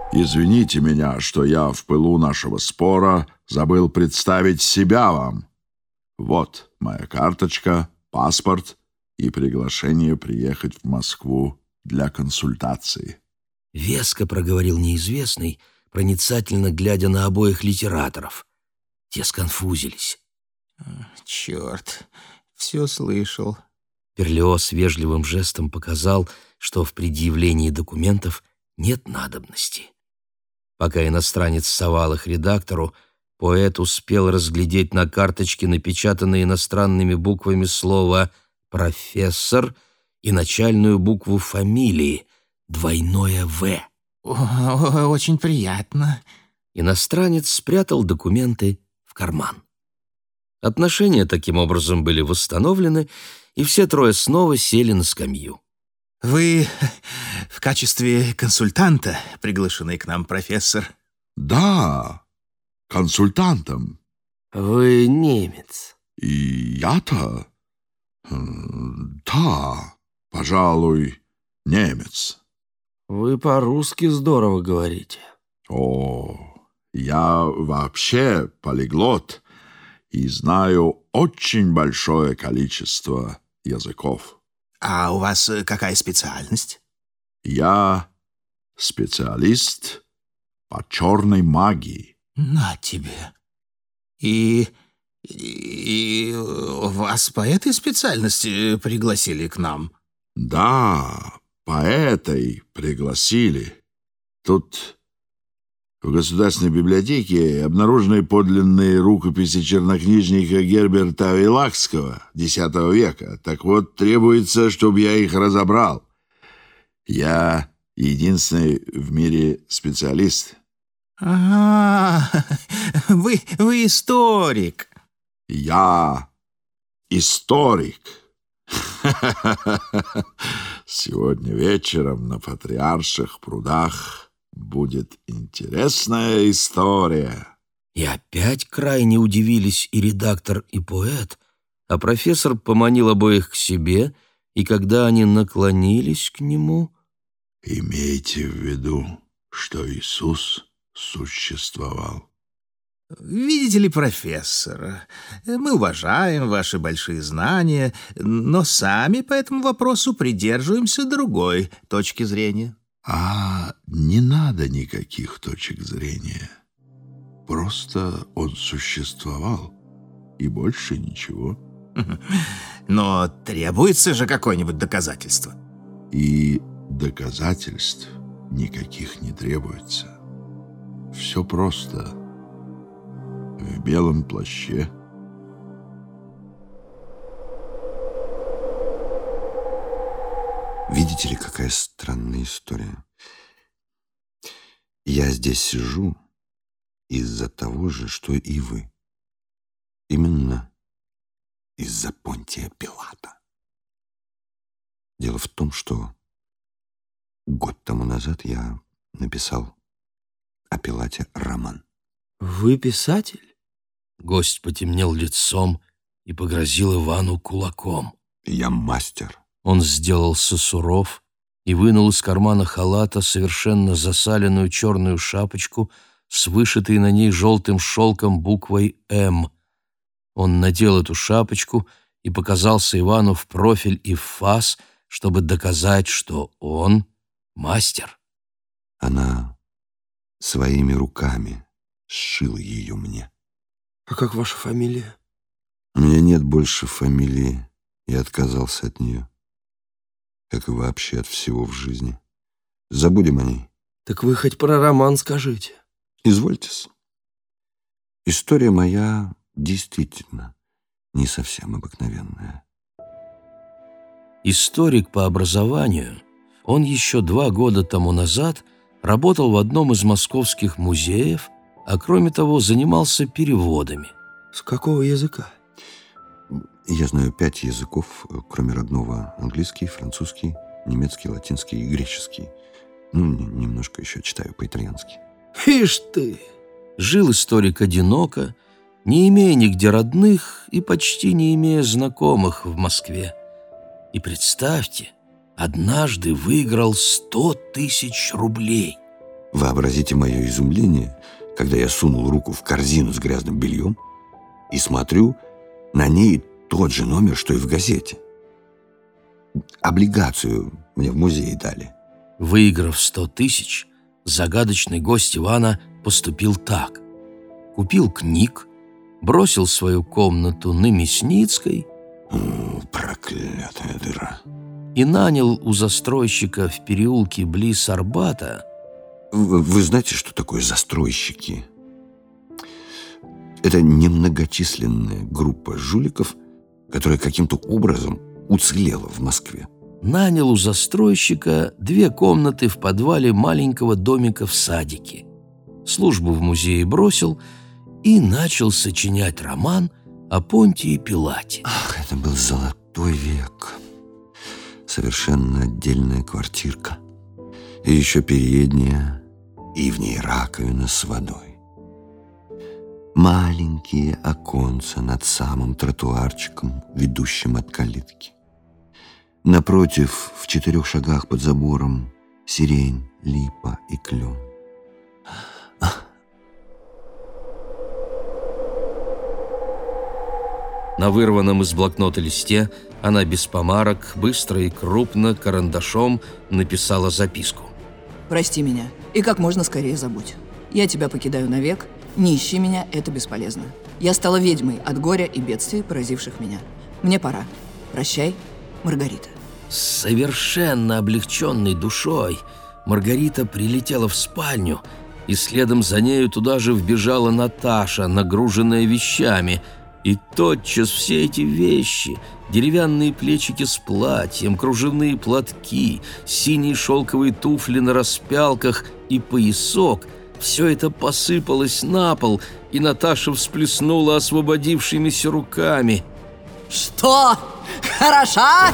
Извините меня, что я в пылу нашего спора забыл представить себя вам. Вот моя карточка, паспорт и приглашение приехать в Москву для консультации. Веско проговорил неизвестный, проницательно глядя на обоих литераторов. Те сконфузились. Черт, все слышал. Перлиоз вежливым жестом показал, что в предъявлении документов нет надобности. Пока иностранец совал их редактору, поэт успел разглядеть на карточке напечатанное иностранными буквами слово «профессор» и начальную букву фамилии, двойное «В». Очень приятно. Иностранец спрятал документы в карман. Отношения таким образом были восстановлены, и все трое снова сели на скамью. Вы в качестве консультанта приглашены к нам, профессор? Да, консультантом. Вы немец. И я-то? Да, пожалуй, немец. Вы по-русски здорово говорите. О, я вообще полиглот и знаю очень большое количество языков. А у вас какая специальность? Я специалист по черной магии. На тебе. И вас по этой специальности пригласили к нам? Да, по этой пригласили. Тут в Государственной библиотеке обнаружены подлинные рукописи чернокнижника Герберта Вейлахского X века. Так вот, требуется, чтобы я их разобрал. Я единственный в мире специалист. Ага, вы историк. Я историк. Сегодня вечером на Патриарших прудах будет интересная история. И опять крайне удивились и редактор, и поэт, а профессор поманил обоих к себе, и когда они наклонились к нему... Имейте в виду, что Иисус существовал. Видите ли, профессор, мы уважаем ваши большие знания, но сами по этому вопросу придерживаемся другой точки зрения. А не надо никаких точек зрения. Просто он существовал, и больше ничего. Но требуется же какое-нибудь доказательство. И доказательств никаких не требуется. Все просто. В белом плаще. Видите ли, какая странная история. Я здесь сижу из-за того же, что и вы. Именно из-за Понтия Пилата. Дело в том, что год тому назад я написал о Пилате роман. «Вы писатель?» Гость потемнел лицом и погрозил Ивану кулаком. Я мастер. Он сделался суров и вынул из кармана халата совершенно засаленную черную шапочку с вышитой на ней желтым шелком буквой «М». Он надел эту шапочку и показался Ивану в профиль и в фас, чтобы доказать, что он мастер. Она своими руками сшила ее мне. «А как ваша фамилия?» У меня нет больше фамилии, я отказался от нее. Как и вообще от всего в жизни. Забудем о ней. «Так вы хоть про роман скажите». Извольтесь. История моя действительно не совсем обыкновенная. Историк по образованию, он еще 2 года тому назад работал в одном из московских музеев, а кроме того занимался переводами. С какого языка? Я знаю 5 языков, кроме родного: английский, французский, немецкий, латинский и греческий. Немножко еще читаю по-итальянски. Ишь ты! Жил историк одиноко, не имея нигде родных и почти не имея знакомых в Москве. И представьте, однажды выиграл 100 000 рублей. Вообразите мое изумление, когда я сунул руку в корзину с грязным бельем и смотрю, на ней тот же номер, что и в газете. Облигацию мне в музее дали. Выиграв 100 тысяч, загадочный гость Ивана поступил так. Купил книг, бросил свою комнату на Мясницкой, Проклятая дыра. и нанял у застройщика в переулке близ Арбата. Вы знаете, что такое застройщики? Это немногочисленная группа жуликов, которая каким-то образом уцелела в Москве. Нанял у застройщика 2 комнаты в подвале маленького домика в садике. Службу в музее бросил и начал сочинять роман о Понтии Пилате. Ах, это был золотой век. Совершенно отдельная квартирка. И еще передняя, и в ней раковина с водой. Маленькие оконца над самым тротуарчиком, ведущим от калитки. Напротив, в 4 шагах под забором, сирень, липа и клен. На вырванном из блокнота листе она без помарок, быстро и крупно, карандашом написала записку. «Прости меня и как можно скорее забудь. Я тебя покидаю навек, не ищи меня, это бесполезно. Я стала ведьмой от горя и бедствий, поразивших меня. Мне пора. Прощай, Маргарита». С совершенно облегченной душой Маргарита прилетела в спальню, и следом за нею туда же вбежала Наташа, нагруженная вещами. И тотчас все эти вещи, деревянные плечики с платьем, кружевные платки, синие шелковые туфли на распялках и поясок, все это посыпалось на пол, и Наташа всплеснула освободившимися руками. «Что? Хороша?»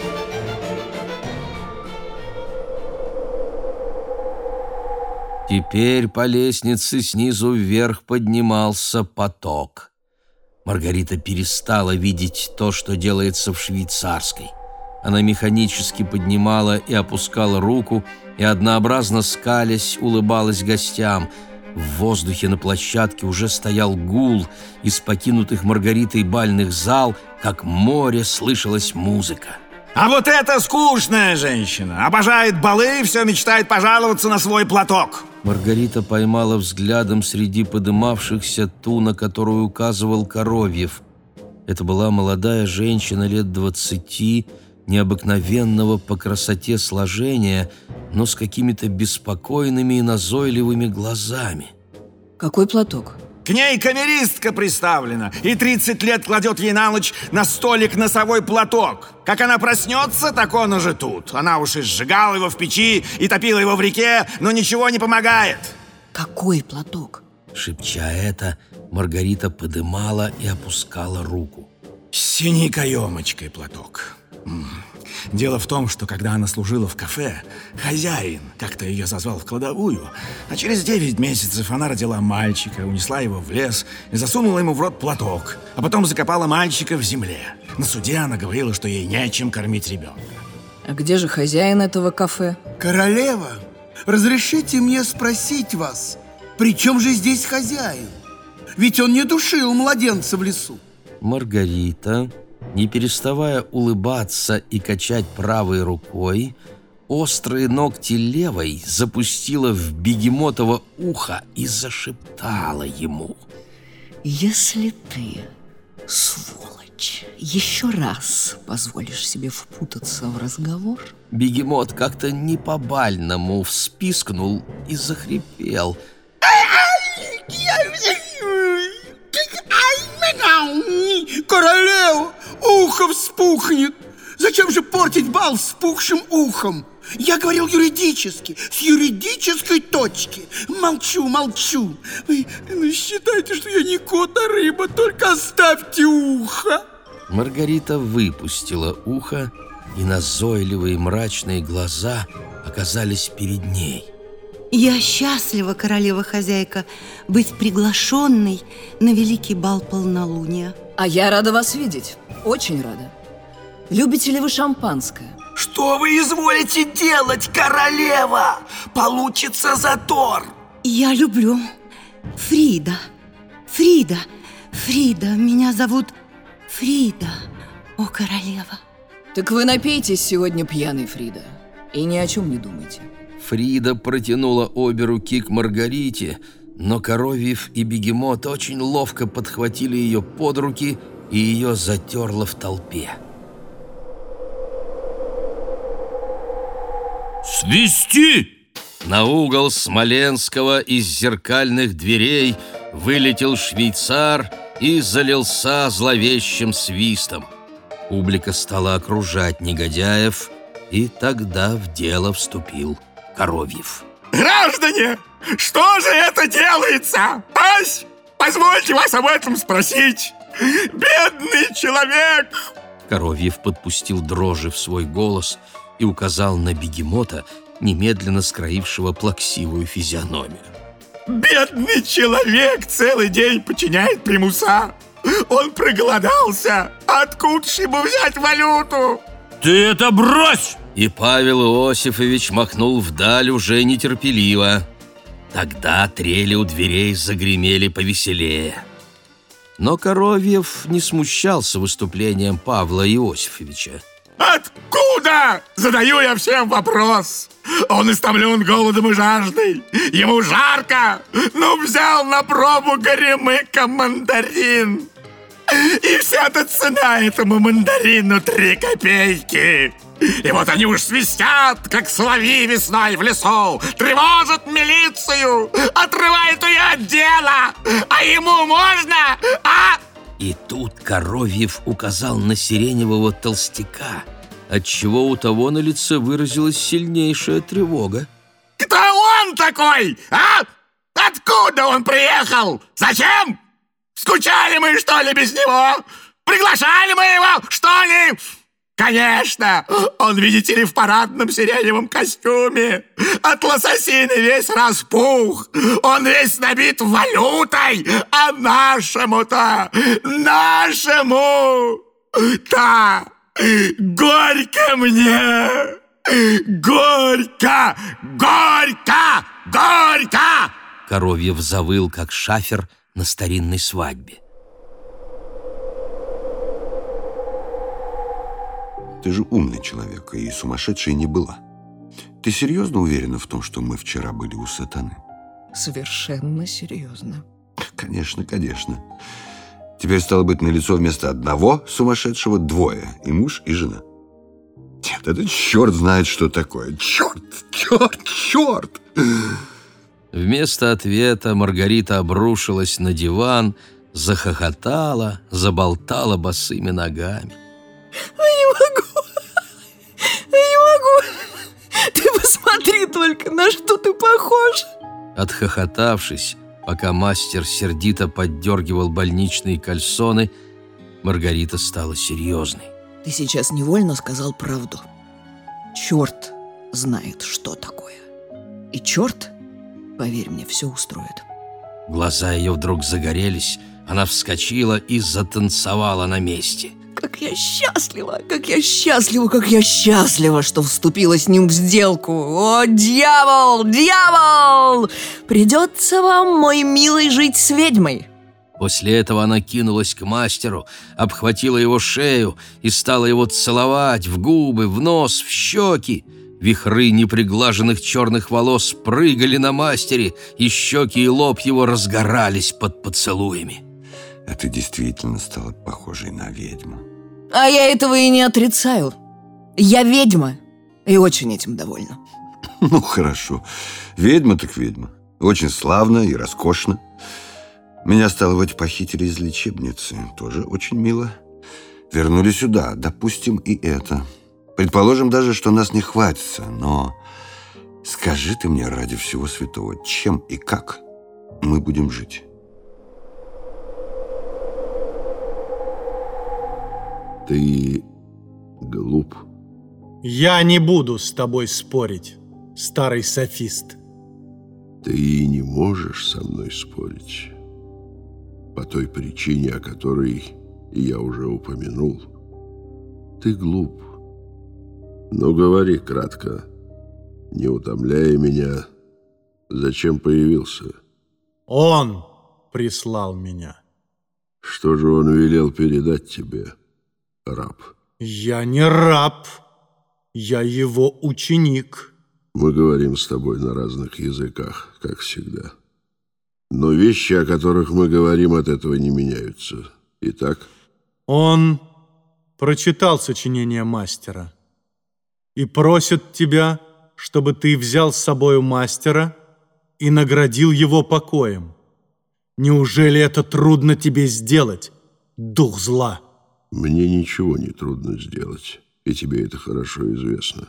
Теперь по лестнице снизу вверх поднимался поток. Маргарита перестала видеть то, что делается в швейцарской. Она механически поднимала и опускала руку, и однообразно скалясь улыбалась гостям. В воздухе на площадке уже стоял гул. Из покинутых Маргаритой бальных зал, как море, слышалась музыка. А вот эта скучная женщина обожает балы и все мечтает пожаловаться на свой платок. Маргарита поймала взглядом среди подымавшихся ту, на которую указывал Коровьев. Это была молодая женщина лет 20, необыкновенного по красоте сложения, но с какими-то беспокойными и назойливыми глазами. Какой платок? К ней камеристка приставлена, и 30 лет кладет ей на ночь на столик носовой платок. Как она проснется, так он уже тут. Она уж и сжигала его в печи, и топила его в реке, но ничего не помогает. Какой платок? Шепча это, Маргарита подымала и опускала руку. С синей каемочкой платок. Дело в том, что когда она служила в кафе, хозяин как-то ее зазвал в кладовую, а через 9 месяцев она родила мальчика, унесла его в лес и засунула ему в рот платок, а потом закопала мальчика в земле. На суде она говорила, что ей нечем кормить ребенка. А где же хозяин этого кафе? Королева, разрешите мне спросить вас, при чем же здесь хозяин? Ведь он не душил младенца в лесу. Маргарита, не переставая улыбаться и качать правой рукой, острые ногти левой запустила в бегемотово ухо и зашептала ему. Если ты, сволочь, еще раз позволишь себе впутаться в разговор... Бегемот как-то не по-бальному вспискнул и захрипел. Королева, ухо вспухнет. Зачем же портить бал вспухшим ухом? Я говорил юридически, с юридической точки. Молчу. Вы считайте, что я не кот, а рыба, только оставьте ухо. Маргарита выпустила ухо, и назойливые мрачные глаза оказались перед ней. Я счастлива, королева-хозяйка, быть приглашенной на великий бал полнолуния. А я рада вас видеть, очень рада. Любите ли вы шампанское? Что вы изволите делать, королева? Получится затор. Я люблю Фрида. Фрида. Меня зовут Фрида, о королева. Так вы напейтесь сегодня, пьяный Фрида, и ни о чем не думайте. Фрида протянула обе руки к Маргарите, но Коровьев и Бегемот очень ловко подхватили ее под руки, и ее затерло в толпе. «Свисти!» На угол Смоленского из зеркальных дверей вылетел швейцар и залился зловещим свистом. Публика стала окружать негодяев, и тогда в дело вступил Коровьев. Граждане, что же это делается? Ась, позвольте вас об этом спросить. Бедный человек! Коровьев подпустил дрожи в свой голос и указал на Бегемота, немедленно скроившего плаксивую физиономию. Бедный человек целый день подчиняет примуса. Он проголодался. Откуда ж ему взять валюту? «Ты это брось!» И Павел Иосифович махнул вдаль уже нетерпеливо. Тогда трели у дверей загремели повеселее. Но Коровьев не смущался выступлением Павла Иосифовича. Откуда? Задаю я всем вопрос. Он истомлен голодом и жаждой. Ему жарко. Ну, взял на пробу горемыка мандарин. И вся-то цена этому мандарину 3 копейки. И вот они уж свистят, как соловьи весной в лесу, тревожат милицию, отрывают ее от дела. А ему можно, а? И тут Коровьев указал на сиреневого толстяка, отчего у того на лице выразилась сильнейшая тревога. Кто он такой, а? Откуда он приехал? Зачем? Скучали мы, что ли, без него? Приглашали мы его, что ли? Конечно, он, видите ли, в парадном сиреневом костюме. От лососины весь распух. Он весь набит валютой. А нашему-то, нашему-то горько мне. Горько, горько, горько. Коровьев завыл, как шафер на старинной свадьбе. Ты же умный человек, и сумасшедшей не была. Ты серьезно уверена в том, что мы вчера были у сатаны? Совершенно серьезно. Конечно, конечно. Теперь стало быть налицо вместо одного сумасшедшего 2, и муж, и жена. Нет, это черт знает, что такое. Черт! Вместо ответа Маргарита обрушилась на диван, захохотала, заболтала босыми ногами. Не могу. Ты посмотри только, на что ты похож. Отхохотавшись, пока мастер сердито поддергивал больничные кальсоны, Маргарита стала серьезной. Ты сейчас невольно сказал правду. Черт знает, что такое. И черт, поверь мне, все устроит. Глаза ее вдруг загорелись, она вскочила и затанцевала на месте. Как я счастлива, что вступила с ним в сделку. О, дьявол! Придется вам, мой милый, жить с ведьмой. После этого она кинулась к мастеру, обхватила его шею и стала его целовать в губы, в нос, в щеки. Вихры неприглаженных черных волос прыгали на мастере, и щеки и лоб его разгорались под поцелуями. А ты действительно стала похожей на ведьму. А я этого и не отрицаю. Я ведьма, и очень этим довольна. Ну, хорошо. Ведьма так ведьма. Очень славно и роскошно. Меня, стало быть, похитили из лечебницы. Тоже очень мило. Вернули сюда. Допустим, и это. Предположим даже, что нас не хватится. Но скажи ты мне ради всего святого, чем и как мы будем жить? Ты глуп. Я не буду с тобой спорить, старый софист. Ты не можешь со мной спорить. По той причине, о которой я уже упомянул. Ты глуп. Ну, говори кратко, не утомляя меня, зачем появился? Он прислал меня. Что же он велел передать тебе, раб? Я не раб, я его ученик. Мы говорим с тобой на разных языках, как всегда. Но вещи, о которых мы говорим, от этого не меняются. Итак? Он прочитал сочинение мастера и просит тебя, чтобы ты взял с собою мастера и наградил его покоем. Неужели это трудно тебе сделать, дух зла? Мне ничего не трудно сделать, и тебе это хорошо известно.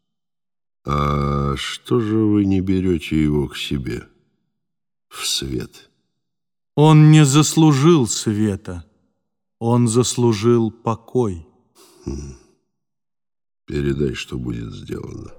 А что же вы не берете его к себе в свет? Он не заслужил света, он заслужил покой. Передай, что будет сделано.